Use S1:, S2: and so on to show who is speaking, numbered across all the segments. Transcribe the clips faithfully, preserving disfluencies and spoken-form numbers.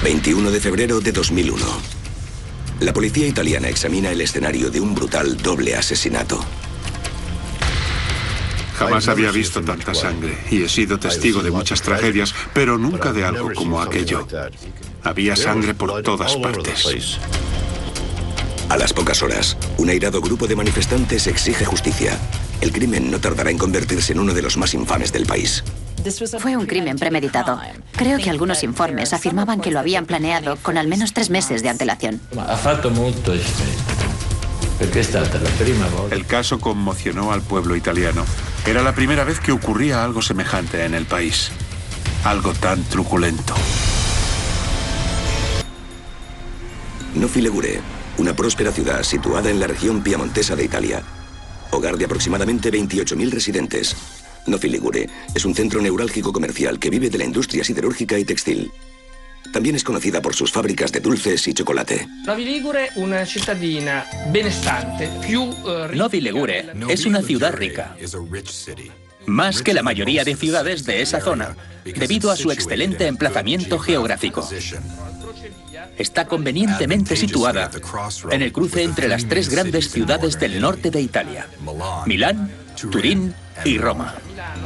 S1: veintiuno de febrero de dos mil uno. La policía italiana examina el escenario de un brutal doble asesinato.
S2: Jamás había visto tanta sangre y he sido testigo de muchas tragedias, pero nunca de algo como aquello. Había sangre por todas partes.
S1: A las pocas horas, un airado grupo de manifestantes exige justicia. El crimen no tardará en convertirse en uno de los más infames del país.
S3: Fue un crimen premeditado. Creo que algunos informes afirmaban que lo habían planeado con al menos tres meses de antelación.
S2: El caso conmocionó al pueblo italiano. Era la primera vez que ocurría algo semejante en el país. Algo tan truculento.
S1: Novi Ligure, una próspera ciudad situada en la región piamontesa de Italia. Hogar de aproximadamente veintiocho mil residentes. Novi Ligure es un centro neurálgico comercial que vive de la industria siderúrgica y textil. También es conocida por sus fábricas de dulces y chocolate.
S4: Novi Ligure, una cittadina benestante, più uh,
S5: Novi Ligure es una ciudad rica, más que la mayoría de ciudades de esa zona, debido a su excelente emplazamiento geográfico. Está convenientemente situada en el cruce entre las tres grandes ciudades del norte de Italia: Milán, Turín y Roma.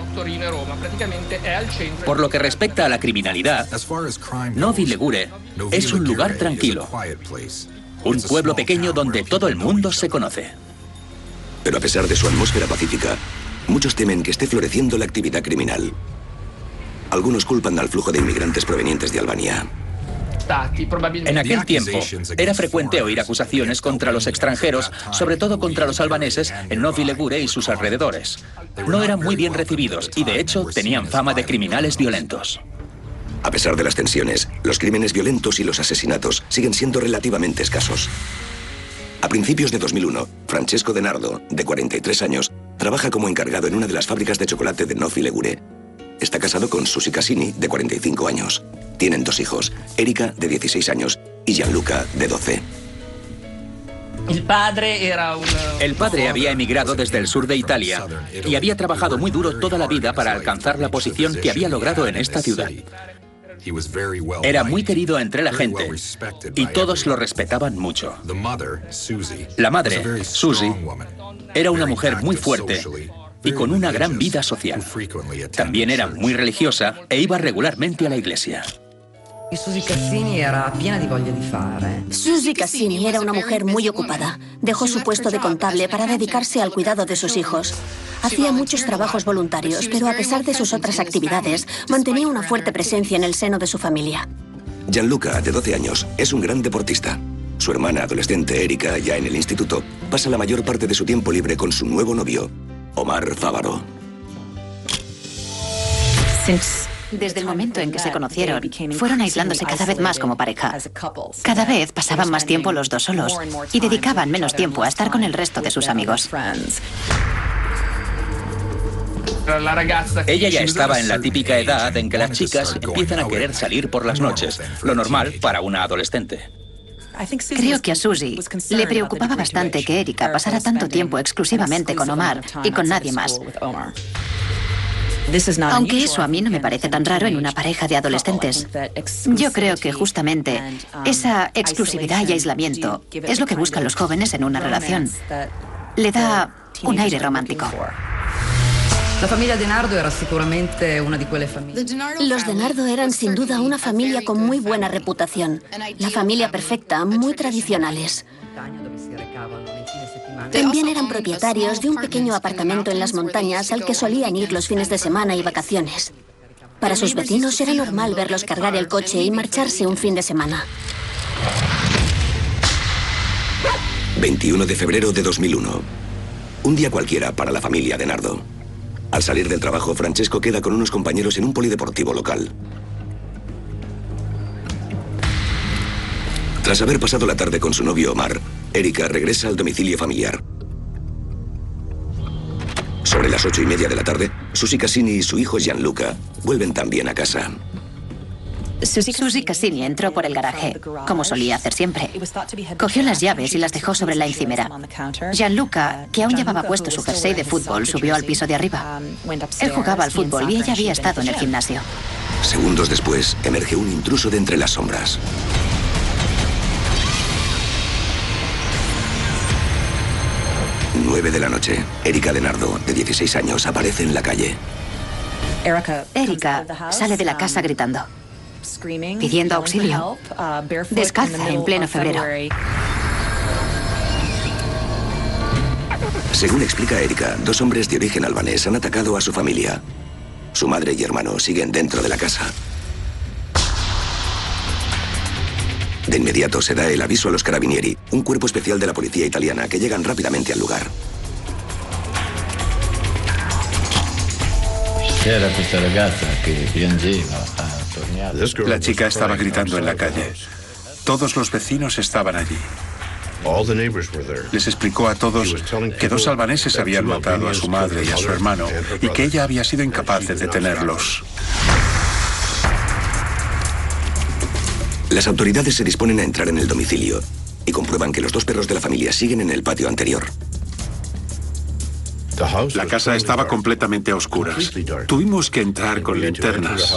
S5: Por lo que respecta a la criminalidad, Novi Ligure es un lugar tranquilo, un pueblo pequeño donde todo el mundo se conoce.
S1: Pero a pesar de su atmósfera pacífica, muchos temen que esté floreciendo la actividad criminal. Algunos culpan al flujo de inmigrantes provenientes de Albania.
S5: En aquel tiempo, era frecuente oír acusaciones contra los extranjeros, sobre todo contra los albaneses, en Novi Ligure y sus alrededores. No eran muy bien recibidos y, de hecho, tenían fama de criminales violentos.
S1: A pesar de las tensiones, los crímenes violentos y los asesinatos siguen siendo relativamente escasos. A principios de dos mil uno, Francesco De Nardo, de cuarenta y tres años, trabaja como encargado en una de las fábricas de chocolate de Novi Ligure. Está casado con Susi Cassini, de cuarenta y cinco años. Tienen dos hijos, Erika, de dieciséis años, y Gianluca, de doce.
S4: El padre era un...
S5: El padre había emigrado desde el sur de Italia y había trabajado muy duro toda la vida para alcanzar la posición que había logrado en esta ciudad. Era muy querido entre la gente y todos lo respetaban mucho. La madre, Susi, era una mujer muy fuerte y con una gran vida social. También era muy religiosa e iba regularmente a la iglesia.
S6: Susi Cassini era piena di voglia di fare.
S3: Susi Cassini era una mujer muy ocupada. Dejó su puesto de contable para dedicarse al cuidado de sus hijos. Hacía muchos trabajos voluntarios, pero a pesar de sus otras actividades, mantenía una fuerte presencia en el seno de su familia.
S1: Gianluca, de doce años, es un gran deportista. Su hermana adolescente, Erika, ya en el instituto, pasa la mayor parte de su tiempo libre con su nuevo novio, Omar Fávaro.
S3: Desde el momento en que se conocieron, fueron aislándose cada vez más como pareja. Cada vez pasaban más tiempo los dos solos y dedicaban menos tiempo a estar con el resto de sus amigos.
S5: Ella ya estaba en la típica edad en que las chicas empiezan a querer salir por las noches, lo normal para una adolescente.
S3: Creo que a Susi le preocupaba bastante que Erika pasara tanto tiempo exclusivamente con Omar y con nadie más. Aunque eso a mí no me parece tan raro en una pareja de adolescentes. Yo creo que justamente esa exclusividad y aislamiento es lo que buscan los jóvenes en una relación. Le da un aire romántico.
S6: La familia De Nardo era seguramente una de quelle familias.
S3: Los De Nardo eran sin duda una familia con muy buena reputación. La familia perfecta, muy tradicionales. También eran propietarios de un pequeño apartamento en las montañas al que solían ir los fines de semana y vacaciones. Para sus vecinos era normal verlos cargar el coche y marcharse un fin de semana.
S1: veintiuno de febrero de dos mil uno. Un día cualquiera para la familia De Nardo. Al salir del trabajo, Francesco queda con unos compañeros en un polideportivo local. Tras haber pasado la tarde con su novio Omar, Erika regresa al domicilio familiar. Sobre las ocho y media de la tarde, Susi Cassini y su hijo Gianluca vuelven también a casa.
S3: Susi Cassini entró por el garaje, como solía hacer siempre. Cogió las llaves y las dejó sobre la encimera. Gianluca, que aún llevaba puesto su jersey de fútbol, subió al piso de arriba. Él jugaba al fútbol y ella había estado en el gimnasio.
S1: Segundos después, emerge un intruso de entre las sombras. nueve de la noche. Erika de Nardo, de dieciséis años, aparece en la calle.
S3: Erika sale de la casa gritando, pidiendo auxilio, descalza en pleno febrero.
S1: Según explica Erika, dos hombres de origen albanés han atacado a su familia. Su madre y hermano siguen dentro de la casa. De inmediato se da el aviso a los carabinieri, un cuerpo especial de la policía italiana que llegan rápidamente al lugar.
S2: La chica estaba gritando en la calle. Todos los vecinos estaban allí. Les explicó a todos que dos albaneses habían matado a su madre y a su hermano y que ella había sido incapaz de detenerlos.
S1: Las autoridades se disponen a entrar en el domicilio y comprueban que los dos perros de la familia siguen en el patio anterior.
S2: La casa estaba completamente a oscuras. Tuvimos que entrar con linternas.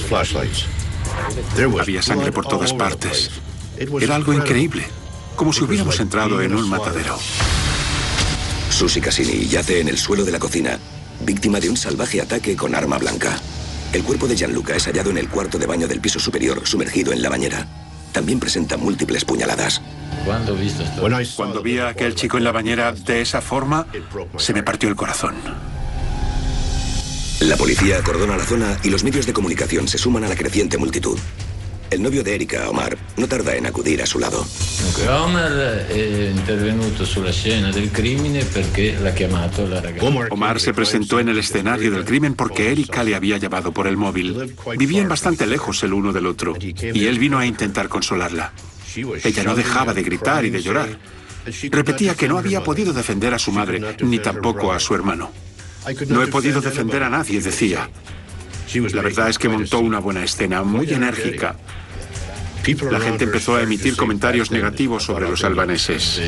S2: Había sangre por todas partes. Era algo increíble, como si hubiéramos entrado en un matadero.
S1: Susie Cassini yace en el suelo de la cocina, víctima de un salvaje ataque con arma blanca. El cuerpo de Gianluca es hallado en el cuarto de baño del piso superior, sumergido en la bañera. También presenta múltiples puñaladas.
S2: Cuando vi a aquel chico en la bañera de esa forma, se me partió el corazón.
S1: La policía acordona la zona y los medios de comunicación se suman a la creciente multitud. El novio de Erika, Omar, no tarda en acudir a su lado.
S7: Omar è intervenuto sulla scena del crimine perché l'ha chiamato la ragazza.
S2: Omar se presentó en el escenario del crimen porque Erika le había llamado por el móvil. Vivían bastante lejos el uno del otro y él vino a intentar consolarla. Ella no dejaba de gritar y de llorar. Repetía que no había podido defender a su madre, ni tampoco a su hermano. No he podido defender a nadie, decía. La verdad es que montó una buena escena, muy enérgica. La gente empezó a emitir comentarios negativos sobre los albaneses.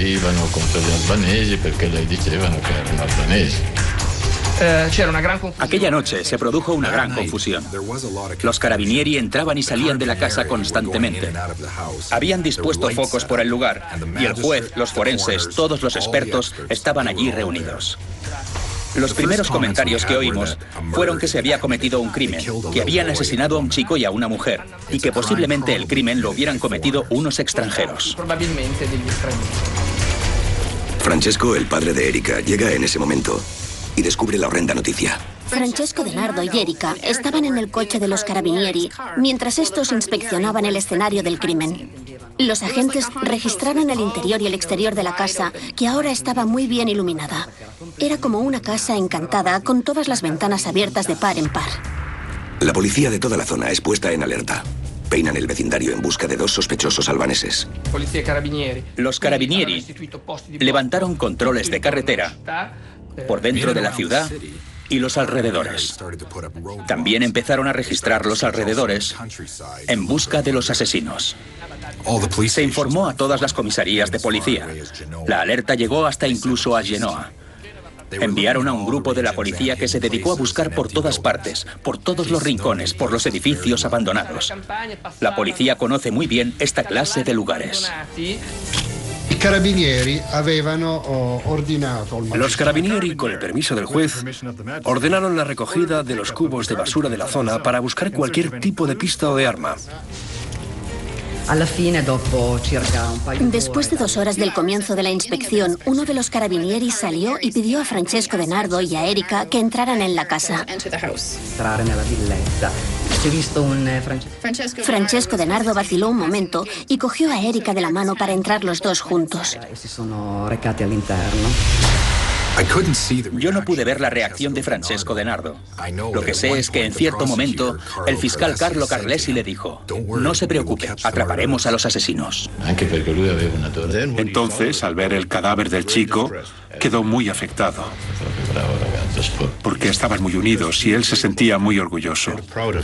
S5: Aquella noche se produjo una gran confusión. Los carabinieri entraban y salían de la casa constantemente. Habían dispuesto focos por el lugar y el juez, los forenses, todos los expertos estaban allí reunidos. Los primeros comentarios que oímos fueron que se había cometido un crimen, que habían asesinado a un chico y a una mujer, y que posiblemente el crimen lo hubieran cometido unos extranjeros.
S1: Francesco, el padre de Erika, llega en ese momento y descubre la horrenda noticia.
S8: Francesco de Nardo y Erika estaban en el coche de los carabinieri mientras estos inspeccionaban el escenario del crimen. Los agentes registraron el interior y el exterior de la casa, que ahora estaba muy bien iluminada. Era como una casa encantada, con todas las ventanas abiertas de par en par.
S1: La policía de toda la zona es puesta en alerta. Peinan el vecindario en busca de dos sospechosos albaneses.
S5: Los carabinieri levantaron controles de carretera por dentro de la ciudad y los alrededores. También empezaron a registrar los alrededores en busca de los asesinos. Se informó a todas las comisarías de policía. La alerta llegó hasta incluso a Genoa. Enviaron a un grupo de la policía que se dedicó a buscar por todas partes, por todos los rincones, por los edificios abandonados. La policía conoce muy bien esta clase de lugares.
S9: Los carabinieri, con el permiso del juez, ordenaron la recogida de los cubos de basura de la zona para buscar cualquier tipo de pista o de arma.
S8: Después de dos horas del comienzo de la inspección, uno de los carabinieri salió y pidió a Francesco de Nardo y a Erika que entraran en la casa. Francesco de Nardo vaciló un momento y cogió a Erika de la mano para entrar los dos juntos.
S5: Yo no pude ver la reacción de Francesco de Nardo. Lo que sé es que en cierto momento el fiscal Carlo Carlesi le dijo: no se preocupe, atraparemos a los asesinos.
S2: Entonces, al ver el cadáver del chico, quedó muy afectado. Porque estaban muy unidos y él se sentía muy orgulloso.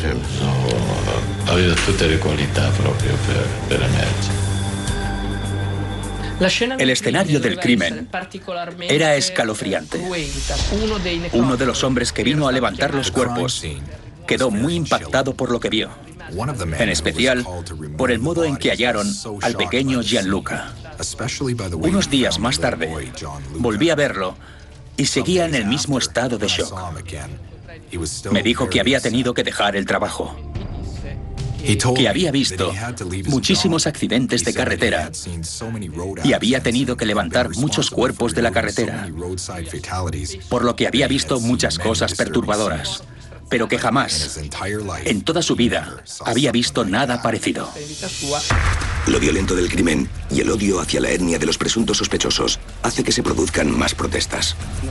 S5: El escenario del crimen era escalofriante. Uno de los hombres que vino a levantar los cuerpos quedó muy impactado por lo que vio, en especial por el modo en que hallaron al pequeño Gianluca. Unos días más tarde, volví a verlo y seguía en el mismo estado de shock. Me dijo que había tenido que dejar el trabajo, que había visto muchísimos accidentes de carretera y había tenido que levantar muchos cuerpos de la carretera, por lo que había visto muchas cosas perturbadoras, pero que jamás, en toda su vida, había visto nada parecido.
S1: Lo violento del crimen y el odio hacia la etnia de los presuntos sospechosos hace que se produzcan más protestas.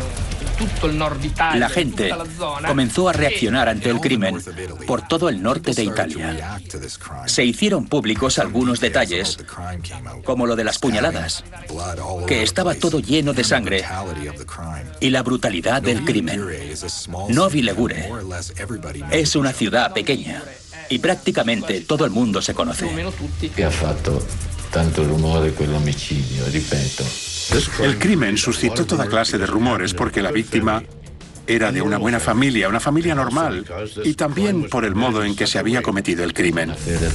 S5: La gente comenzó a reaccionar ante el crimen por todo el norte de Italia. Se hicieron públicos algunos detalles, como lo de las puñaladas, que estaba todo lleno de sangre, y la brutalidad del crimen. Novi Ligure es una ciudad pequeña y prácticamente todo el mundo se conoce.
S7: Que ha fatto tanto rumore quell'omicidio, ripeto.
S2: El crimen suscitó toda clase de rumores porque la víctima era de una buena familia, una familia normal, y también por el modo en que se había cometido el crimen.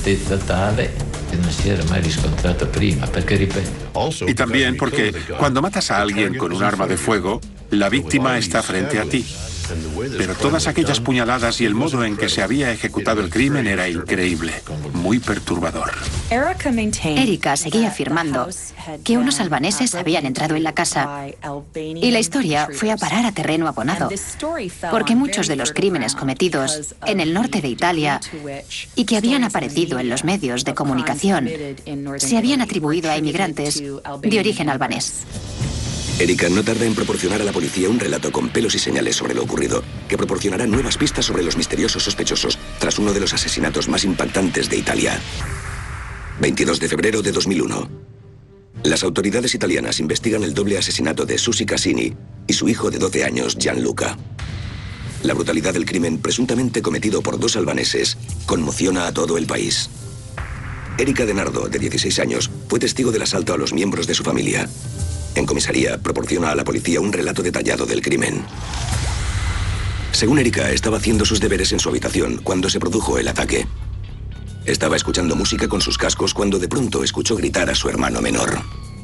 S2: Y también porque cuando matas a alguien con un arma de fuego, la víctima está frente a ti. Pero todas aquellas puñaladas y el modo en que se había ejecutado el crimen era increíble, muy perturbador.
S3: Erika seguía afirmando que unos albaneses habían entrado en la casa y la historia fue a parar a terreno abonado, porque muchos de los crímenes cometidos en el norte de Italia y que habían aparecido en los medios de comunicación se habían atribuido a inmigrantes de origen albanés.
S1: Erika no tarda en proporcionar a la policía un relato con pelos y señales sobre lo ocurrido, que proporcionará nuevas pistas sobre los misteriosos sospechosos tras uno de los asesinatos más impactantes de Italia. veintidós de febrero de dos mil uno. Las autoridades italianas investigan el doble asesinato de Susi Cassini y su hijo de doce años, Gianluca. La brutalidad del crimen, presuntamente cometido por dos albaneses, conmociona a todo el país. Erika De Nardo, de dieciséis años, fue testigo del asalto a los miembros de su familia. En comisaría, proporciona a la policía un relato detallado del crimen. Según Erika, estaba haciendo sus deberes en su habitación cuando se produjo el ataque. Estaba escuchando música con sus cascos cuando de pronto escuchó gritar a su hermano menor.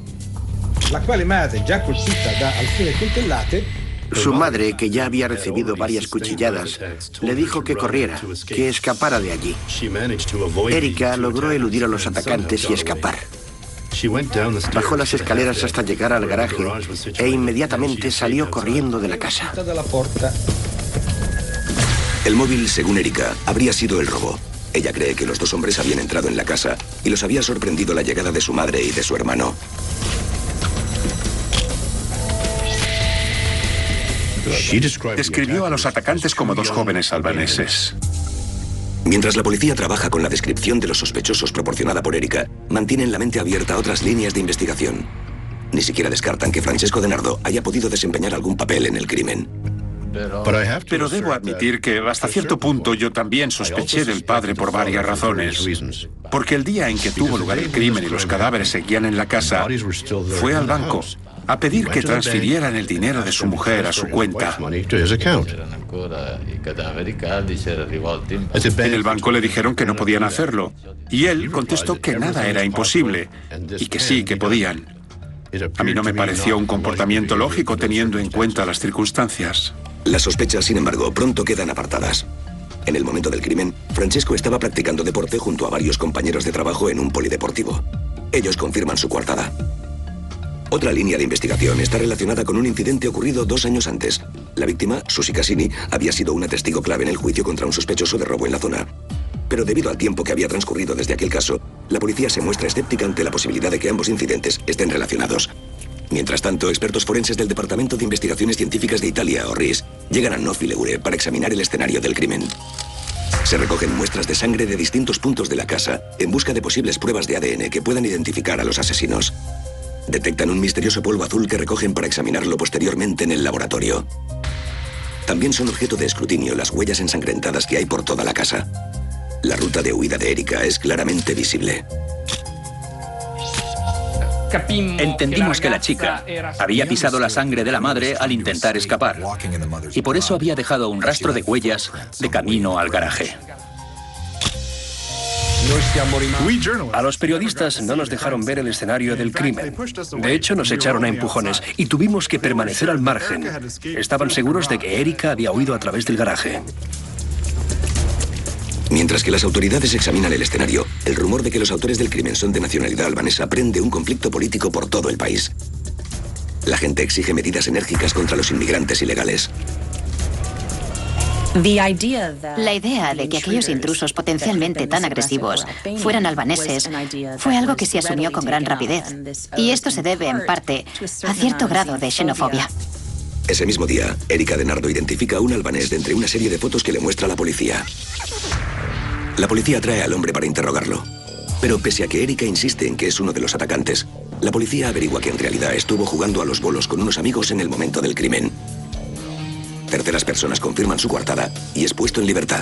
S10: Su madre, que ya había recibido varias cuchilladas, le dijo que corriera, que escapara de allí. Erika logró eludir a los atacantes y escapar. Bajó las escaleras hasta llegar al garaje e inmediatamente salió corriendo de la casa.
S1: El móvil, según Erika, habría sido el robo. Ella cree que los dos hombres habían entrado en la casa y los había sorprendido la llegada de su madre y de su hermano.
S2: Describió a los atacantes como dos jóvenes albaneses.
S1: Mientras la policía trabaja con la descripción de los sospechosos proporcionada por Erika, mantienen la mente abierta a otras líneas de investigación. Ni siquiera descartan que Francesco De Nardo haya podido desempeñar algún papel en el crimen.
S2: Pero debo admitir que hasta cierto punto yo también sospeché del padre por varias razones. Porque el día en que tuvo lugar el crimen y los cadáveres seguían en la casa, fue al banco a pedir que transfirieran el dinero de su mujer a su cuenta. En el banco le dijeron que no podían hacerlo, y él contestó que nada era imposible, y que sí, que podían. A mí no me pareció un comportamiento lógico teniendo en cuenta las circunstancias.
S1: Las sospechas, sin embargo, pronto quedan apartadas. En el momento del crimen, Francesco estaba practicando deporte junto a varios compañeros de trabajo en un polideportivo. Ellos confirman su coartada. Otra línea de investigación está relacionada con un incidente ocurrido dos años antes. La víctima, Susi Cassini, había sido una testigo clave en el juicio contra un sospechoso de robo en la zona. Pero debido al tiempo que había transcurrido desde aquel caso, la policía se muestra escéptica ante la posibilidad de que ambos incidentes estén relacionados. Mientras tanto, expertos forenses del Departamento de Investigaciones Científicas de Italia, o R I S, llegan a Novi Ligure para examinar el escenario del crimen. Se recogen muestras de sangre de distintos puntos de la casa en busca de posibles pruebas de A D N que puedan identificar a los asesinos. Detectan un misterioso polvo azul que recogen para examinarlo posteriormente en el laboratorio. También son objeto de escrutinio las huellas ensangrentadas que hay por toda la casa. La ruta de huida de Erika es claramente visible.
S5: Entendimos que la chica había pisado la sangre de la madre al intentar escapar y por eso había dejado un rastro de huellas de camino al garaje.
S9: A los periodistas no nos dejaron ver el escenario del crimen. De hecho, nos echaron a empujones y tuvimos que permanecer al margen. Estaban seguros de que Erika había huido a través del garaje.
S1: Mientras que las autoridades examinan el escenario, el rumor de que los autores del crimen son de nacionalidad albanesa prende un conflicto político por todo el país. La gente exige medidas enérgicas contra los inmigrantes ilegales.
S3: La idea de que aquellos intrusos potencialmente tan agresivos fueran albaneses fue algo que se asumió con gran rapidez. Y esto se debe, en parte, a cierto grado de xenofobia.
S1: Ese mismo día, Erika de Nardo identifica a un albanés de entre una serie de fotos que le muestra la policía. La policía trae al hombre para interrogarlo. Pero pese a que Erika insiste en que es uno de los atacantes, la policía averigua que en realidad estuvo jugando a los bolos con unos amigos en el momento del crimen. Terceras personas confirman su coartada y es puesto en libertad.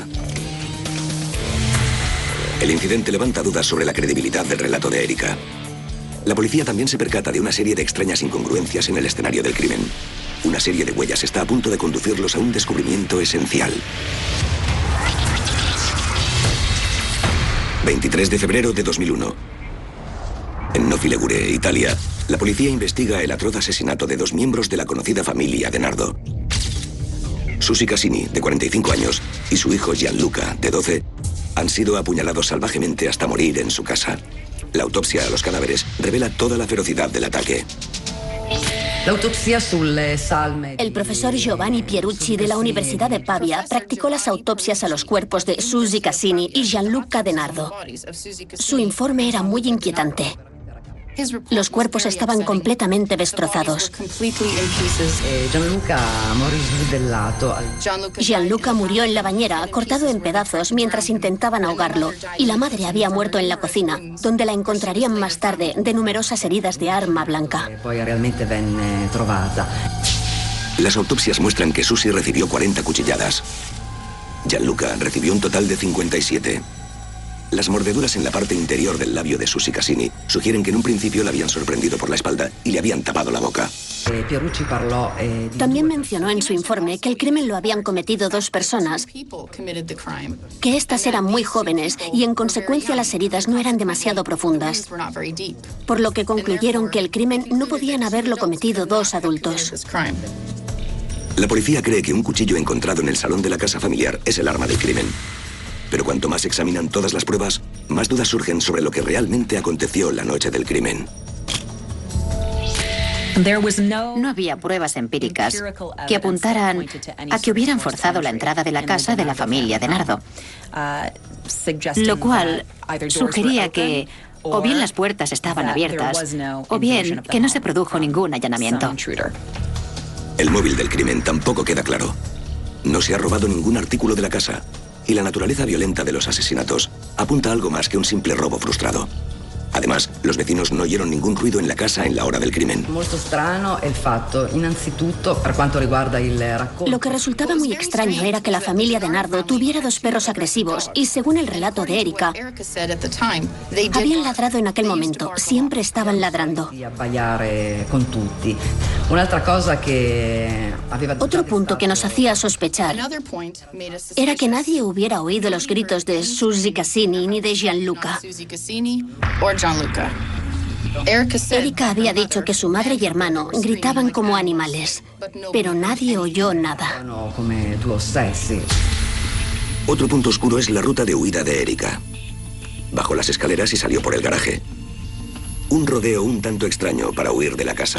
S1: El incidente levanta dudas sobre la credibilidad del relato de Erika. La policía también se percata de una serie de extrañas incongruencias en el escenario del crimen. Una serie de huellas está a punto de conducirlos a un descubrimiento esencial. veintitrés de febrero de dos mil uno. En Novi Ligure, Italia, la policía investiga el atroz asesinato de dos miembros de la conocida familia de Nardo. Susi Cassini, de cuarenta y cinco años, y su hijo Gianluca, de doce, han sido apuñalados salvajemente hasta morir en su casa. La autopsia a los cadáveres revela toda la ferocidad del ataque.
S8: El profesor Giovanni Pierucci de la Universidad de Pavia practicó las autopsias a los cuerpos de Susi Cassini y Gianluca de Nardo. Su informe era muy inquietante. Los cuerpos estaban completamente destrozados. Gianluca murió en la bañera, cortado en pedazos mientras intentaban ahogarlo, y la madre había muerto en la cocina, donde la encontrarían más tarde de numerosas heridas de arma blanca.
S1: Las autopsias muestran que Susi recibió cuarenta cuchilladas. Gianluca recibió un total de cincuenta y siete. Las mordeduras en la parte interior del labio de Susi Cassini sugieren que en un principio la habían sorprendido por la espalda y le habían tapado la boca.
S8: También mencionó en su informe que el crimen lo habían cometido dos personas, que estas eran muy jóvenes y en consecuencia las heridas no eran demasiado profundas, por lo que concluyeron que el crimen no podían haberlo cometido dos adultos.
S1: La policía cree que un cuchillo encontrado en el salón de la casa familiar es el arma del crimen. Pero cuanto más examinan todas las pruebas, más dudas surgen sobre lo que realmente aconteció la noche del crimen.
S3: No había pruebas empíricas que apuntaran a que hubieran forzado la entrada de la casa de la familia de Nardo, lo cual sugería que o bien las puertas estaban abiertas o bien que no se produjo ningún allanamiento.
S1: El móvil del crimen tampoco queda claro. No se ha robado ningún artículo de la casa. Y la naturaleza violenta de los asesinatos apunta a algo más que un simple robo frustrado. Además, los vecinos no oyeron ningún ruido en la casa en la hora del crimen.
S8: Lo que resultaba muy extraño era que la familia de Nardo tuviera dos perros agresivos y, según el relato de Erika, habían ladrado en aquel momento. Siempre estaban ladrando. Otro punto que nos hacía sospechar era que nadie hubiera oído los gritos de Susi Cassini ni de Gianluca. Erika había dicho que su madre y hermano gritaban como animales, pero nadie oyó nada.
S1: Otro punto oscuro es la ruta de huida de Erika. Bajó las escaleras y salió por el garaje. Un rodeo un tanto extraño para huir de la casa.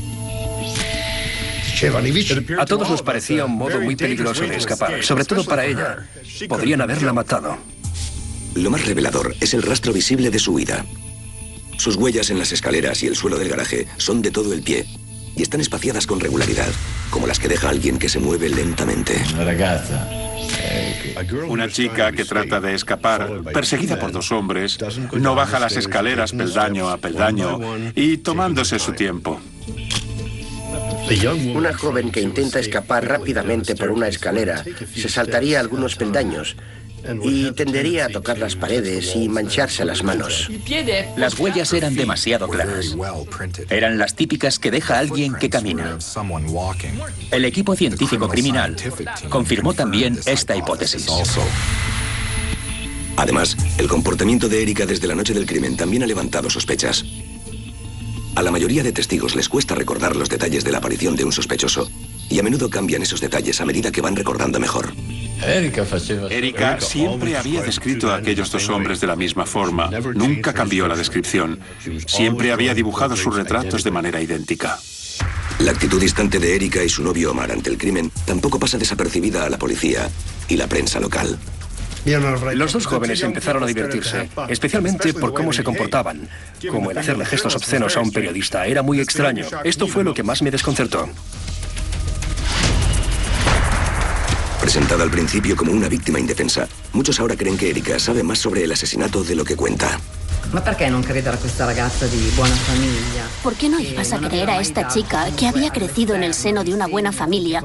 S9: A todos nos parecía un modo muy peligroso de escapar, sobre todo para ella. Podrían haberla matado.
S1: Lo más revelador es el rastro visible de su huida. Sus huellas en las escaleras y el suelo del garaje son de todo el pie y están espaciadas con regularidad, como las que deja alguien que se mueve lentamente.
S2: Una chica que trata de escapar, perseguida por dos hombres, no baja las escaleras peldaño a peldaño y tomándose su tiempo.
S10: Una joven que intenta escapar rápidamente por una escalera se saltaría algunos peldaños y tendería a tocar las paredes y mancharse las manos.
S5: Las huellas eran demasiado claras. Eran las típicas que deja alguien que camina. El equipo científico criminal confirmó también esta hipótesis.
S1: Además, el comportamiento de Erika desde la noche del crimen también ha levantado sospechas. A la mayoría de testigos les cuesta recordar los detalles de la aparición de un sospechoso, y a menudo cambian esos detalles a medida que van recordando mejor.
S2: Erika siempre había descrito a aquellos dos hombres de la misma forma. Nunca cambió la descripción. Siempre había dibujado sus retratos de manera idéntica.
S1: La actitud distante de Erika y su novio Omar ante el crimen tampoco pasa desapercibida a la policía y la prensa local.
S9: Los dos jóvenes empezaron a divertirse, especialmente por cómo se comportaban, como el hacerle gestos obscenos a un periodista. Era muy extraño. Esto fue lo que más me desconcertó.
S1: Presentada al principio como una víctima indefensa, muchos ahora creen que Erika sabe más sobre el asesinato de lo que cuenta.
S6: Ma perché non credere a questa ragazza di buona famiglia?
S8: ¿Por qué no ibas a creer a esta chica que había crecido en el seno de una buena familia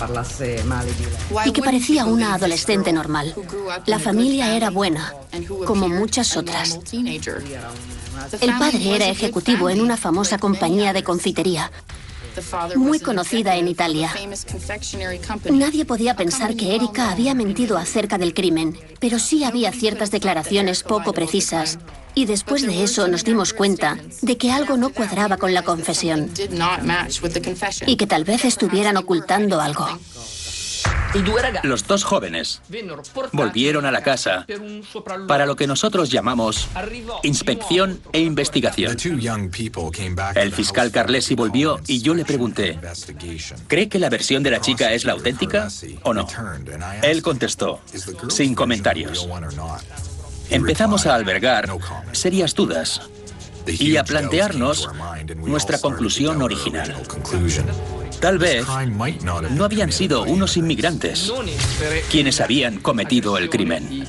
S8: y que parecía una adolescente normal? La familia era buena, como muchas otras. El padre era ejecutivo en una famosa compañía de confitería, muy conocida en Italia. Nadie podía pensar que Erika había mentido acerca del crimen, pero sí había ciertas declaraciones poco precisas. Y después de eso nos dimos cuenta de que algo no cuadraba con la confesión y que tal vez estuvieran ocultando algo.
S5: Los dos jóvenes volvieron a la casa para lo que nosotros llamamos inspección e investigación. El fiscal Carlesi volvió y yo le pregunté, ¿cree que la versión de la chica es la auténtica o no? Él contestó, sin comentarios. Empezamos a albergar serias dudas y a plantearnos nuestra conclusión original. Tal vez no habían sido unos inmigrantes quienes habían cometido el crimen.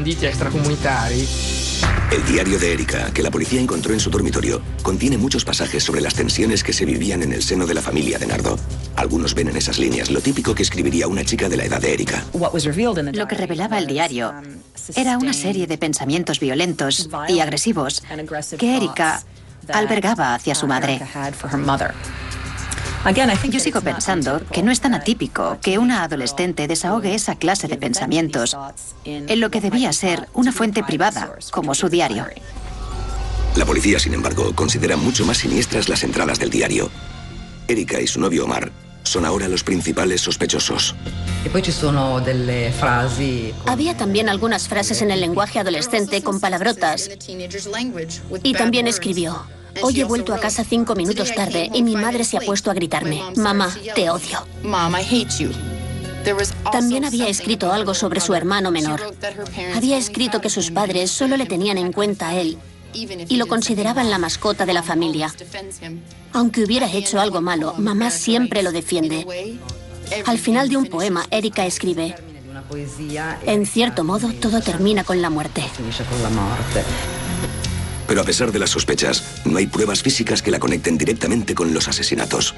S1: El diario de Erika, que la policía encontró en su dormitorio, contiene muchos pasajes sobre las tensiones que se vivían en el seno de la familia de Nardo. Algunos ven en esas líneas lo típico que escribiría una chica de la edad de Erika.
S3: Lo que revelaba el diario era una serie de pensamientos violentos y agresivos que Erika albergaba hacia su madre. Yo sigo pensando que no es tan atípico que una adolescente desahogue esa clase de pensamientos en lo que debía ser una fuente privada, como su diario.
S1: La policía, sin embargo, considera mucho más siniestras las entradas del diario. Erika y su novio Omar son ahora los principales sospechosos.
S8: Había también algunas frases en el lenguaje adolescente con palabrotas. Y también escribió: hoy he vuelto a casa cinco minutos tarde y mi madre se ha puesto a gritarme: mamá, te odio. También había escrito algo sobre su hermano menor. Había escrito que sus padres solo le tenían en cuenta a él y lo consideraban la mascota de la familia. Aunque hubiera hecho algo malo, mamá siempre lo defiende. Al final de un poema, Erika escribe: en cierto modo, todo termina con la muerte.
S1: Pero a pesar de las sospechas, no hay pruebas físicas que la conecten directamente con los asesinatos.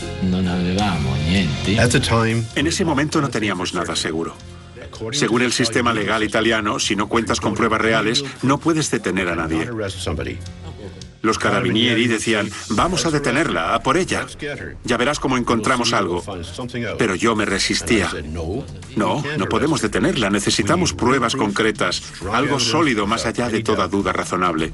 S2: En ese momento no teníamos nada seguro. Según el sistema legal italiano, si no cuentas con pruebas reales, no puedes detener a nadie. Los carabinieri decían, vamos a detenerla, a por ella. Ya verás cómo encontramos algo. Pero yo me resistía. No, no podemos detenerla. Necesitamos pruebas concretas. Algo sólido más allá de toda duda razonable.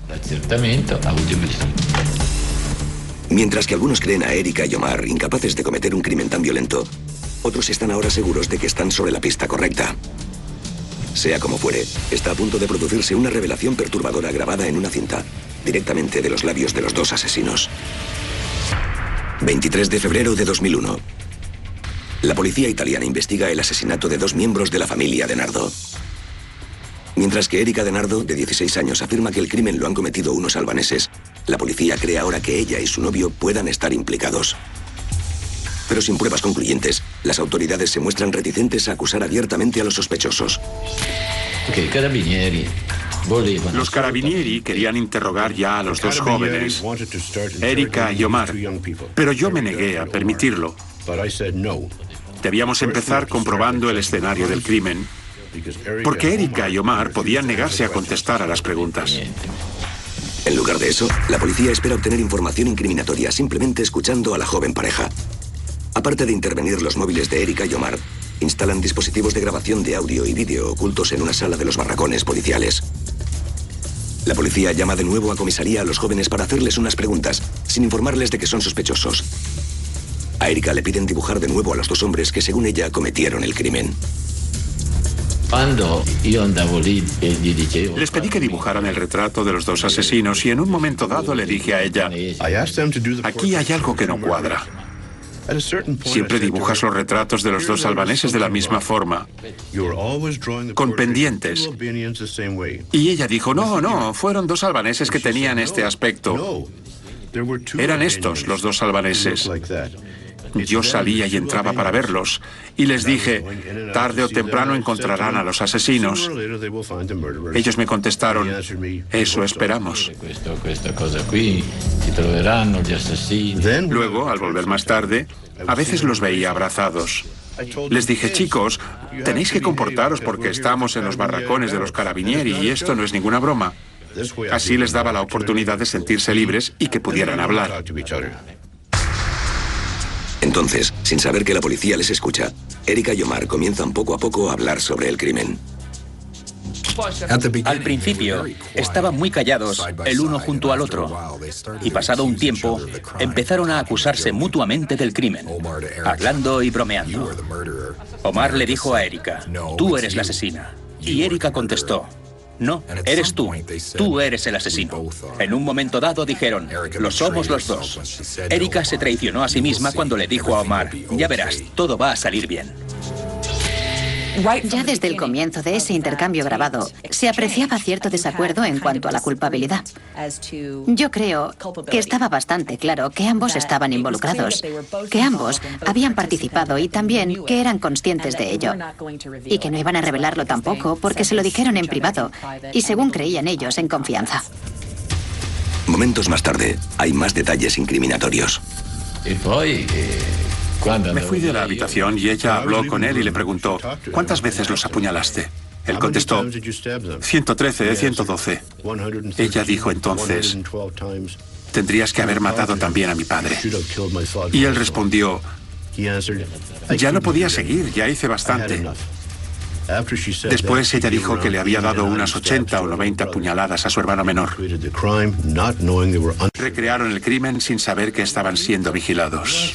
S1: Mientras que algunos creen a Erika y Omar incapaces de cometer un crimen tan violento, otros están ahora seguros de que están sobre la pista correcta. Sea como fuere, está a punto de producirse una revelación perturbadora grabada en una cinta, directamente de los labios de los dos asesinos. veintitrés de febrero de dos mil uno. La policía italiana investiga el asesinato de dos miembros de la familia de Nardo. Mientras que Erika de Nardo, de dieciséis años, afirma que el crimen lo han cometido unos albaneses, la policía cree ahora que ella y su novio puedan estar implicados. Pero sin pruebas concluyentes, las autoridades se muestran reticentes a acusar abiertamente a los sospechosos.
S2: Los carabinieri querían interrogar ya a los dos jóvenes, Erika y Omar, pero yo me negué a permitirlo. Debíamos empezar comprobando el escenario del crimen porque Erika y Omar podían negarse a contestar a las preguntas.
S1: En lugar de eso, la policía espera obtener información incriminatoria simplemente escuchando a la joven pareja. Aparte de intervenir los móviles de Erika y Omar, instalan dispositivos de grabación de audio y vídeo ocultos en una sala de los barracones policiales. La policía llama de nuevo a comisaría a los jóvenes para hacerles unas preguntas, sin informarles de que son sospechosos. A Erika le piden dibujar de nuevo a los dos hombres que, según ella, cometieron el crimen.
S2: Les pedí que dibujaran el retrato de los dos asesinos y en un momento dado le dije a ella, aquí hay algo que no cuadra. Siempre dibujas los retratos de los dos albaneses de la misma forma, con pendientes. Y ella dijo, no, no, fueron dos albaneses que tenían este aspecto. Eran estos los dos albaneses. Yo salía y entraba para verlos y les dije, tarde o temprano encontrarán a los asesinos. Ellos me contestaron, eso esperamos. Luego, al volver más tarde, a veces los veía abrazados. Les dije, chicos, tenéis que comportaros porque estamos en los barracones de los Carabinieri y esto no es ninguna broma. Así les daba la oportunidad de sentirse libres y que pudieran hablar.
S1: Entonces, sin saber que la policía les escucha, Erika y Omar comienzan poco a poco a hablar sobre el crimen.
S5: Al principio, estaban muy callados, el uno junto al otro. Y pasado un tiempo, empezaron a acusarse mutuamente del crimen, hablando y bromeando. Omar le dijo a Erika, tú eres la asesina. Y Erika contestó, no, eres tú. Tú eres el asesino. En un momento dado dijeron, lo somos los dos. Erika se traicionó a sí misma cuando le dijo a Omar, ya verás, todo va a salir bien.
S3: Ya desde el comienzo de ese intercambio grabado, se apreciaba cierto desacuerdo en cuanto a la culpabilidad. Yo creo que estaba bastante claro que ambos estaban involucrados, que ambos habían participado y también que eran conscientes de ello. Y que no iban a revelarlo tampoco porque se lo dijeron en privado y según creían ellos en confianza.
S1: Momentos más tarde, hay más detalles incriminatorios.
S2: Me fui de la habitación y ella habló con él y le preguntó, ¿cuántas veces los apuñalaste? Él contestó, ciento trece, ciento doce. Ella dijo entonces, tendrías que haber matado también a mi padre. Y él respondió, ya no podía seguir, ya hice bastante. Después ella dijo que le había dado unas ochenta o noventa puñaladas a su hermano menor. Recrearon el crimen sin saber que estaban siendo vigilados.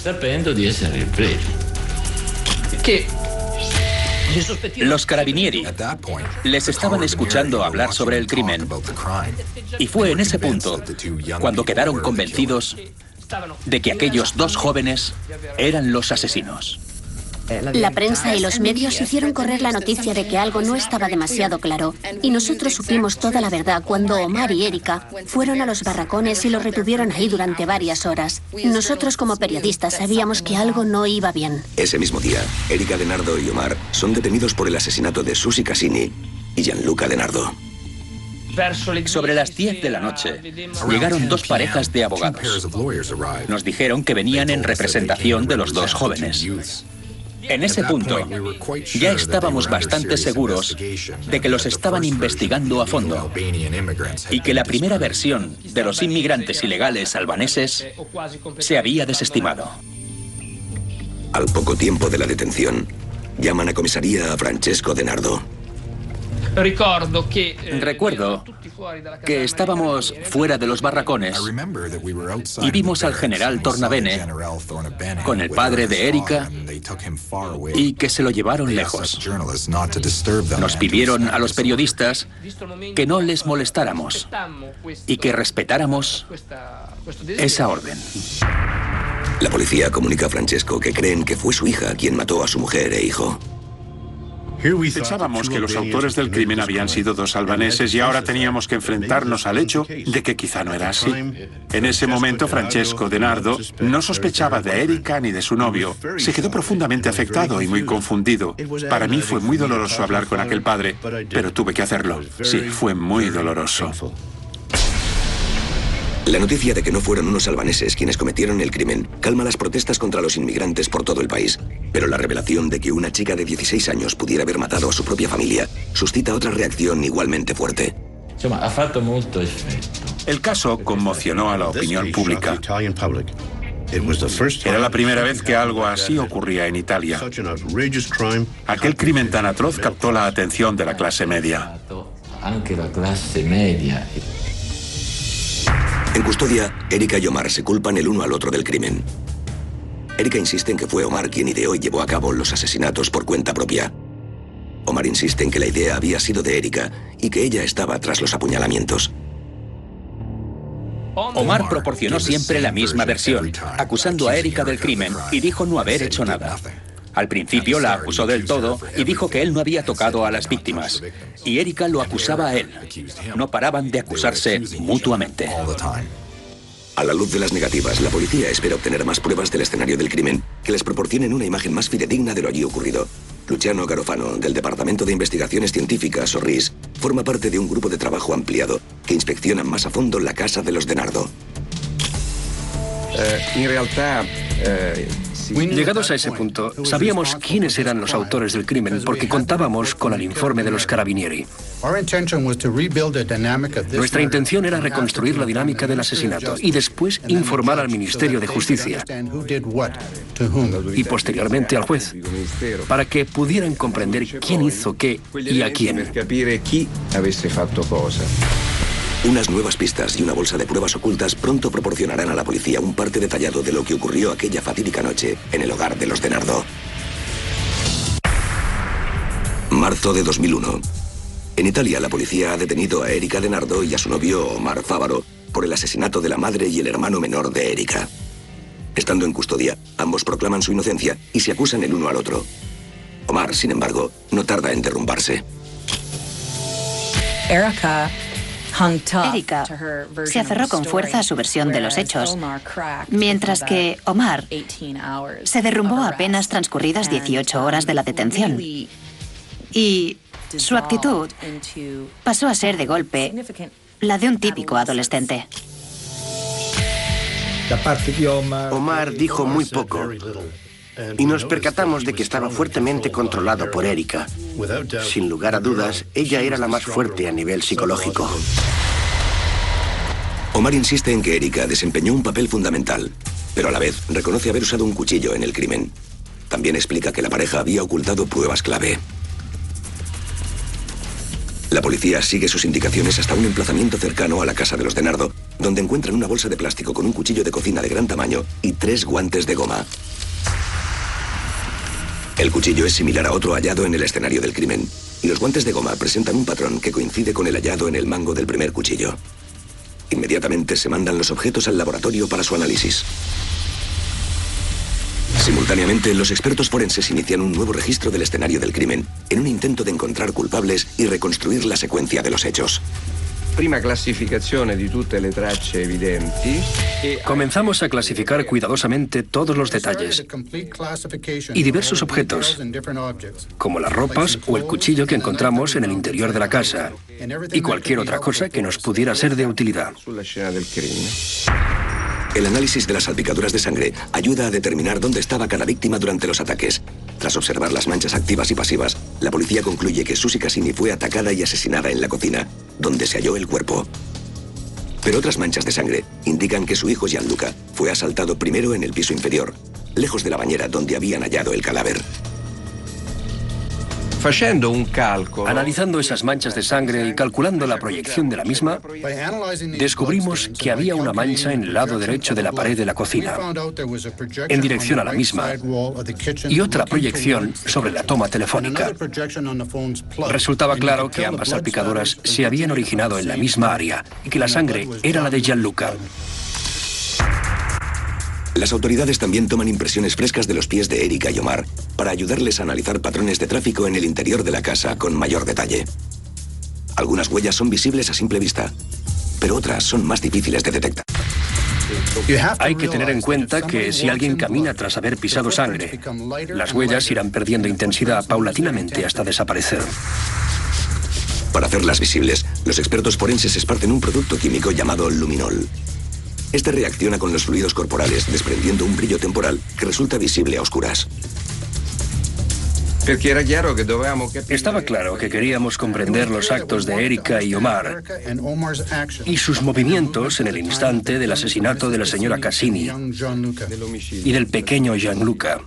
S5: Los Carabinieri les estaban escuchando hablar sobre el crimen. Y fue en ese punto cuando quedaron convencidos de que aquellos dos jóvenes eran los asesinos.
S8: La prensa y los medios hicieron correr la noticia de que algo no estaba demasiado claro, y nosotros supimos toda la verdad cuando Omar y Erika fueron a los barracones y los retuvieron ahí durante varias horas. Nosotros como periodistas sabíamos que algo no iba bien.
S1: Ese mismo día, Erika De Nardo y Omar son detenidos por el asesinato de Susi Cassini y Gianluca De Nardo.
S5: Sobre las diez de la noche, llegaron dos parejas de abogados. Nos dijeron que venían en representación de los dos jóvenes. En ese punto, ya estábamos bastante seguros de que los estaban investigando a fondo y que la primera versión de los inmigrantes ilegales albaneses se había desestimado.
S1: Al poco tiempo de la detención, llaman a comisaría a Francesco De Nardo.
S5: Recuerdo que estábamos fuera de los barracones y vimos al general Tornabene con el padre de Erika y que se lo llevaron lejos. Nos pidieron a los periodistas que no les molestáramos y que respetáramos esa orden.
S1: La policía comunica a Francesco que creen que fue su hija quien mató a su mujer e hijo.
S2: Pensábamos que los autores del crimen habían sido dos albaneses y ahora teníamos que enfrentarnos al hecho de que quizá no era así. En ese momento, Francesco De Nardo no sospechaba de Erika ni de su novio. Se quedó profundamente afectado y muy confundido. Para mí fue muy doloroso hablar con aquel padre, pero tuve que hacerlo. Sí, fue muy doloroso.
S1: La noticia de que no fueron unos albaneses quienes cometieron el crimen calma las protestas contra los inmigrantes por todo el país. Pero la revelación de que una chica de dieciséis años pudiera haber matado a su propia familia suscita otra reacción igualmente fuerte.
S2: El caso conmocionó a la opinión pública. Era la primera vez que algo así ocurría en Italia. Aquel crimen tan atroz captó la atención de la clase media.
S1: En custodia, Erika y Omar se culpan el uno al otro del crimen. Erika insiste en que fue Omar quien ideó y llevó a cabo los asesinatos por cuenta propia. Omar insiste en que la idea había sido de Erika y que ella estaba tras los apuñalamientos.
S5: Omar proporcionó siempre la misma versión, acusando a Erika del crimen y dijo no haber hecho nada. Al principio la acusó del todo y dijo que él no había tocado a las víctimas. Y Erika lo acusaba a él. No paraban de acusarse mutuamente.
S1: A la luz de las negativas, la policía espera obtener más pruebas del escenario del crimen que les proporcionen una imagen más fidedigna de lo allí ocurrido. Luciano Garofano, del Departamento de Investigaciones Científicas, o R I S, forma parte de un grupo de trabajo ampliado que inspecciona más a fondo la casa de los De Nardo.
S11: Eh, en realidad... Eh...
S9: Llegados a ese punto, sabíamos quiénes eran los autores del crimen porque contábamos con el informe de los Carabinieri. Nuestra intención era reconstruir la dinámica del asesinato y después informar al Ministerio de Justicia y posteriormente al juez para que pudieran comprender quién hizo qué y a quién.
S1: Unas nuevas pistas y una bolsa de pruebas ocultas pronto proporcionarán a la policía un parte detallado de lo que ocurrió aquella fatídica noche en el hogar de los De Nardo. Marzo de dos mil uno. En Italia, la policía ha detenido a Erika De Nardo y a su novio Omar Favaro por el asesinato de la madre y el hermano menor de Erika. Estando en custodia, ambos proclaman su inocencia y se acusan el uno al otro. Omar, sin embargo, no tarda en derrumbarse.
S3: Erika se aferró con fuerza a su versión de los hechos, mientras que Omar se derrumbó apenas transcurridas dieciocho horas de la detención. Y su actitud pasó a ser de golpe la de un típico adolescente.
S10: Omar dijo muy poco y nos percatamos de que estaba fuertemente controlado por Erika. Sin lugar a dudas, ella era la más fuerte a nivel psicológico.
S1: Omar insiste en que Erika desempeñó un papel fundamental, pero a la vez reconoce haber usado un cuchillo en el crimen. También explica que la pareja había ocultado pruebas clave. La policía sigue sus indicaciones hasta un emplazamiento cercano a la casa de los De Nardo, donde encuentran una bolsa de plástico con un cuchillo de cocina de gran tamaño y tres guantes de goma. El cuchillo es similar a otro hallado en el escenario del crimen, y los guantes de goma presentan un patrón que coincide con el hallado en el mango del primer cuchillo. Inmediatamente se mandan los objetos al laboratorio para su análisis. Simultáneamente, los expertos forenses inician un nuevo registro del escenario del crimen, en un intento de encontrar culpables y reconstruir la secuencia de los hechos.
S11: Prima clasificazione di tutte le tracce evidenti.
S9: Comenzamos a clasificar cuidadosamente todos los detalles y diversos objetos, como las ropas o el cuchillo que encontramos en el interior de la casa y cualquier otra cosa que nos pudiera ser de utilidad.
S1: El análisis de las salpicaduras de sangre ayuda a determinar dónde estaba cada víctima durante los ataques. Tras observar las manchas activas y pasivas, la policía concluye que Susi Cassini fue atacada y asesinada en la cocina, donde se halló el cuerpo. Pero otras manchas de sangre indican que su hijo Gianluca fue asaltado primero en el piso inferior, lejos de la bañera donde habían hallado el cadáver.
S9: Analizando esas manchas de sangre y calculando la proyección de la misma, descubrimos que había una mancha en el lado derecho de la pared de la cocina, en dirección a la misma, y otra proyección sobre la toma telefónica. Resultaba claro que ambas salpicaduras se habían originado en la misma área y que la sangre era la de Gianluca.
S1: Las autoridades también toman impresiones frescas de los pies de Erika y Omar para ayudarles a analizar patrones de tráfico en el interior de la casa con mayor detalle. Algunas huellas son visibles a simple vista, pero otras son más difíciles de detectar.
S9: Hay que tener en cuenta que si alguien camina tras haber pisado sangre, las huellas irán perdiendo intensidad paulatinamente hasta desaparecer.
S1: Para hacerlas visibles, los expertos forenses esparcen un producto químico llamado luminol. Este reacciona con los fluidos corporales, desprendiendo un brillo temporal que resulta visible a oscuras.
S9: Estaba claro que queríamos comprender los actos de Erika y Omar y sus movimientos en el instante del asesinato de la señora Cassini y del pequeño Gianluca.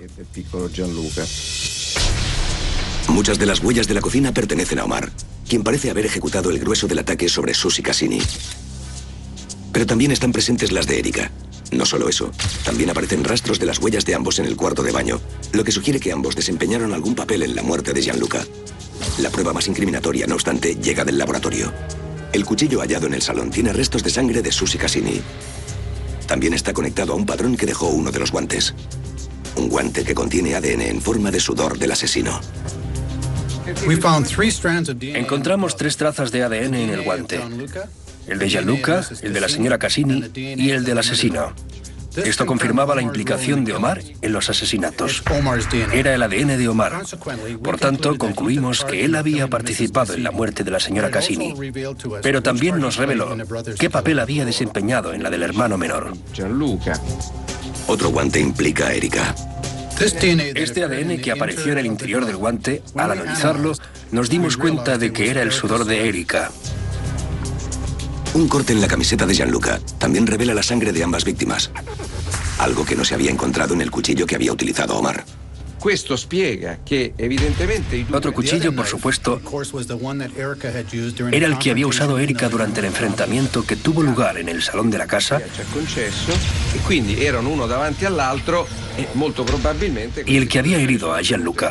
S1: Muchas de las huellas de la cocina pertenecen a Omar, quien parece haber ejecutado el grueso del ataque sobre Susie Cassini. Pero también están presentes las de Erika. No solo eso, también aparecen rastros de las huellas de ambos en el cuarto de baño, lo que sugiere que ambos desempeñaron algún papel en la muerte de Gianluca. La prueba más incriminatoria, no obstante, llega del laboratorio. El cuchillo hallado en el salón tiene restos de sangre de Susie Cassini. También está conectado a un patrón que dejó uno de los guantes. Un guante que contiene A D N en forma de sudor del asesino.
S9: Encontramos tres trazas de A D N en el guante. El de Gianluca, el de la señora Cassini y el del asesino. Esto confirmaba la implicación de Omar en los asesinatos. Era el A D N de Omar. Por tanto, concluimos que él había participado en la muerte de la señora Cassini. Pero también nos reveló qué papel había desempeñado en la del hermano menor.
S1: Otro guante implica a Erika.
S9: Este A D N que apareció en el interior del guante, al analizarlo, nos dimos cuenta de que era el sudor de Erika.
S1: Un corte en la camiseta de Gianluca también revela la sangre de ambas víctimas, algo que no se había encontrado en el cuchillo que había utilizado Omar.
S9: Otro cuchillo, por supuesto, era el que había usado Erika durante el enfrentamiento que tuvo lugar en el salón de la casa y el que había herido a Gianluca.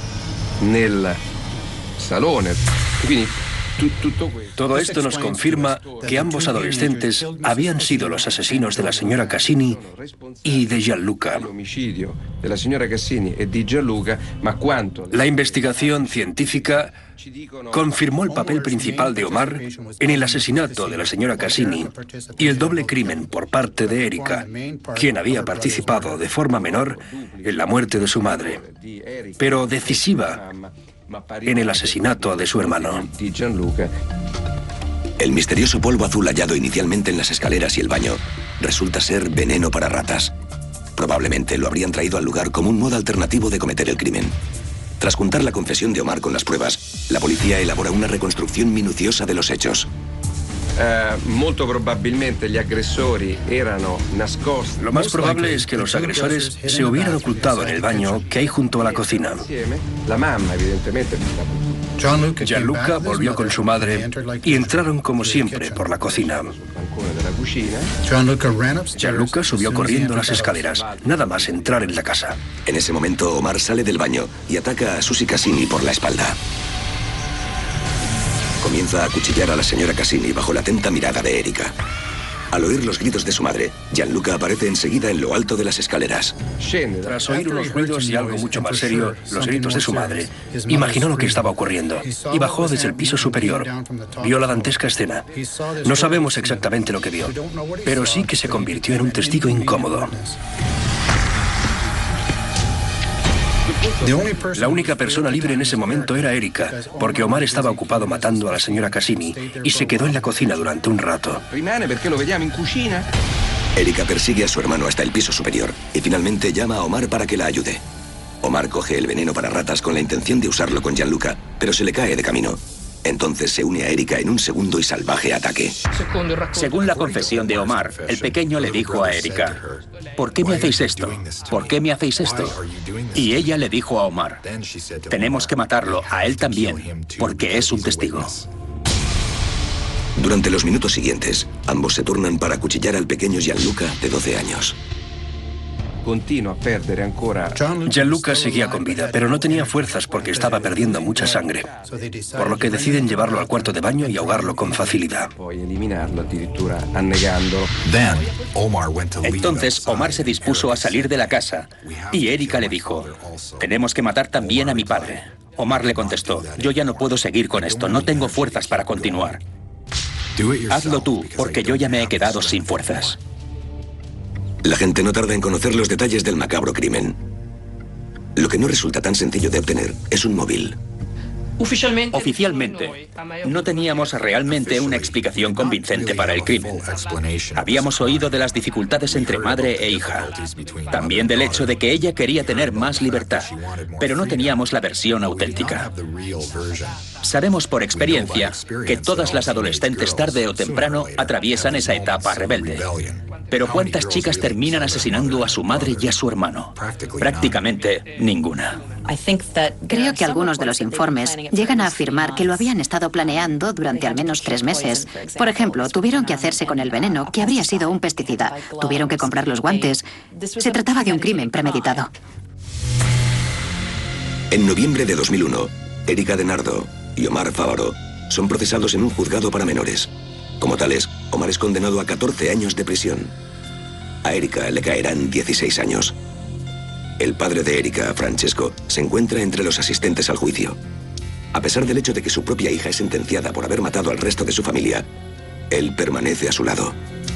S9: Todo esto nos confirma que ambos adolescentes habían sido los asesinos de la señora Cassini y de Gianluca. La investigación científica confirmó el papel principal de Omar en el asesinato de la señora Cassini y el doble crimen por parte de Erika, quien había participado de forma menor en la muerte de su madre, pero decisiva en el asesinato de su hermano.
S1: El misterioso polvo azul hallado inicialmente en las escaleras y el baño resulta ser veneno para ratas. Probablemente lo habrían traído al lugar como un modo alternativo de cometer el crimen. Tras juntar la confesión de Omar con las pruebas, la policía elabora una reconstrucción minuciosa de los hechos.
S9: Lo más probable es que los agresores se hubieran ocultado en el baño que hay junto a la cocina. Gianluca volvió con su madre y entraron como siempre por la cocina. Gianluca subió corriendo las escaleras, nada más entrar en la casa.
S1: En ese momento, Omar sale del baño y ataca a Susie Cassini por la espalda. Comienza a acuchillar a la señora Cassini bajo la atenta mirada de Erika. Al oír los gritos de su madre, Gianluca aparece enseguida en lo alto de las escaleras.
S9: Tras oír unos ruidos y algo mucho más serio, los gritos de su madre, imaginó lo que estaba ocurriendo y bajó desde el piso superior. Vio la dantesca escena. No sabemos exactamente lo que vio, pero sí que se convirtió en un testigo incómodo. La única persona libre en ese momento era Erika, porque Omar estaba ocupado matando a la señora Cassini y se quedó en la cocina durante un rato.
S1: Erika persigue a su hermano hasta el piso superior y finalmente llama a Omar para que la ayude. Omar coge el veneno para ratas con la intención de usarlo con Gianluca, pero se le cae de camino. Entonces se une a Erika en un segundo y salvaje ataque.
S5: Según la confesión de Omar, el pequeño le dijo a Erika: ¿por qué me hacéis esto? ¿Por qué me hacéis esto? Y ella le dijo a Omar: tenemos que matarlo a él también, porque es un testigo.
S1: Durante los minutos siguientes, ambos se turnan para acuchillar al pequeño Gianluca, de doce años.
S9: Gianluca seguía con vida, pero no tenía fuerzas porque estaba perdiendo mucha sangre, por lo que deciden llevarlo al cuarto de baño y ahogarlo con facilidad.
S5: Entonces Omar se dispuso a salir de la casa y Erika le dijo: tenemos que matar también a mi padre. Omar le contestó: yo ya no puedo seguir con esto, no tengo fuerzas para continuar. Hazlo tú, porque yo ya me he quedado sin fuerzas.
S1: La gente no tarda en conocer los detalles del macabro crimen. Lo que no resulta tan sencillo de obtener es un móvil.
S5: Oficialmente, no teníamos realmente una explicación convincente para el crimen. Habíamos oído de las dificultades entre madre e hija, también del hecho de que ella quería tener más libertad, pero no teníamos la versión auténtica. Sabemos por experiencia que todas las adolescentes tarde o temprano atraviesan esa etapa rebelde. Pero ¿cuántas chicas terminan asesinando a su madre y a su hermano? Prácticamente ninguna.
S3: Creo que algunos de los informes llegan a afirmar que lo habían estado planeando durante al menos tres meses. Por ejemplo, tuvieron que hacerse con el veneno, que habría sido un pesticida. Tuvieron que comprar los guantes. Se trataba de un crimen premeditado.
S1: En noviembre de dos mil uno, Erika de Nardo y Omar Favaro son procesados en un juzgado para menores. Como tales, Omar es condenado a catorce años de prisión. A Erika le caerán dieciséis años. El padre de Erika, Francesco, se encuentra entre los asistentes al juicio. A pesar del hecho de que su propia hija es sentenciada por haber matado al resto de su familia, él permanece a su lado.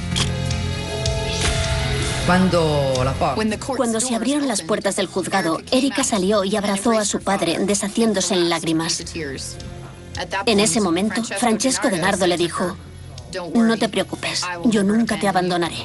S8: Cuando se abrieron las puertas del juzgado, Erika salió y abrazó a su padre, deshaciéndose en lágrimas. En ese momento, Francesco de Nardo le dijo: "No te preocupes, yo nunca te abandonaré".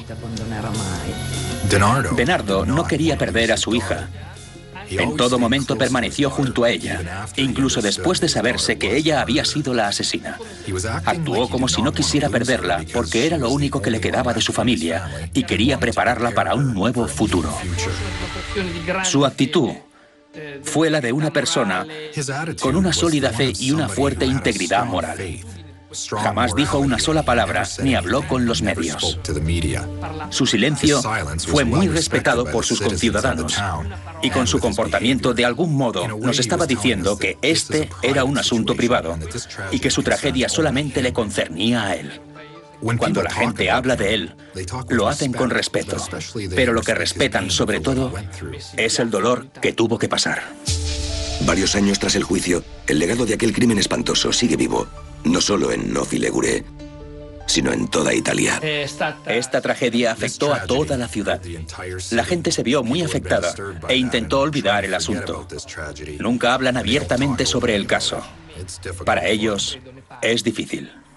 S5: De Nardo no quería perder a su hija. En todo momento permaneció junto a ella, incluso después de saberse que ella había sido la asesina. Actuó como si no quisiera perderla, porque era lo único que le quedaba de su familia y quería prepararla para un nuevo futuro. Su actitud fue la de una persona con una sólida fe y una fuerte integridad moral. Jamás dijo una sola palabra ni habló con los medios. Su silencio fue muy respetado por sus conciudadanos y con su comportamiento de algún modo nos estaba diciendo que este era un asunto privado y que su tragedia solamente le concernía a él. Cuando la gente habla de él, lo hacen con respeto, pero lo que respetan sobre todo es el dolor que tuvo que pasar.
S1: Varios años tras el juicio, el legado de aquel crimen espantoso sigue vivo, no solo en Novi Ligure, sino en toda Italia.
S5: Esta tragedia afectó a toda la ciudad. La gente se vio muy afectada e intentó olvidar el asunto. Nunca hablan abiertamente sobre el caso. Para ellos es difícil.